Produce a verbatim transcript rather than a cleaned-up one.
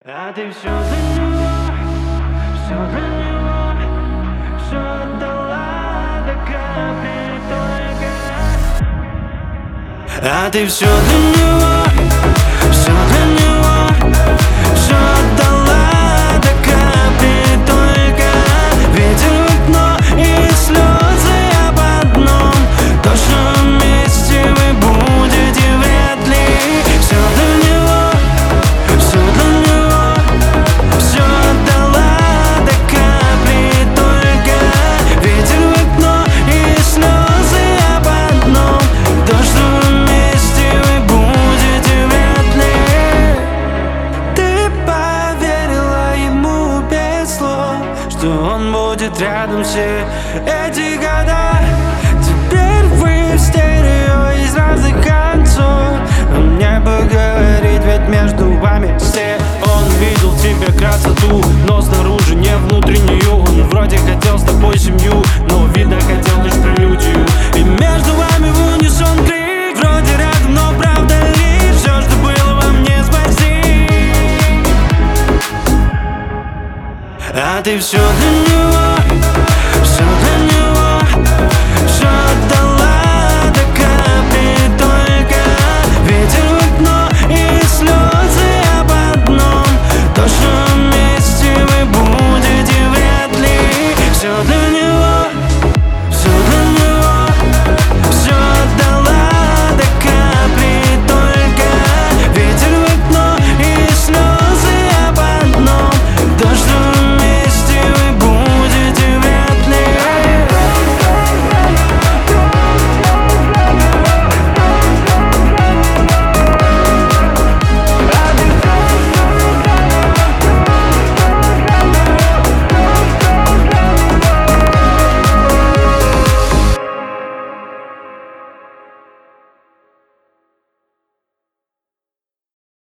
А ты все для него, все для него, все отдала до капли только. А ты все для него, все для него, все отдала до капли только. Ветер в окно и слезы об одном, то, что вместе вы будете вряд ли. Все для него, все для него, все отдала до капли только. Ветер в окно и слезы об одном, то, что вместе вы будете вряд ли. Ты поверила ему без слов, что он будет рядом все эти года. Теперь вы в стерео из разных концов, а мне поговорить, ведь между вами все. Он видел в тебе красоту, но снаружи не внутреннюю. Он вроде хотел с тобой семью, но видно хотел лишь прелюдию. И между вами в унисон крик, вроде рядом, но правда ли все, что было вам не спасти. А ты все для него.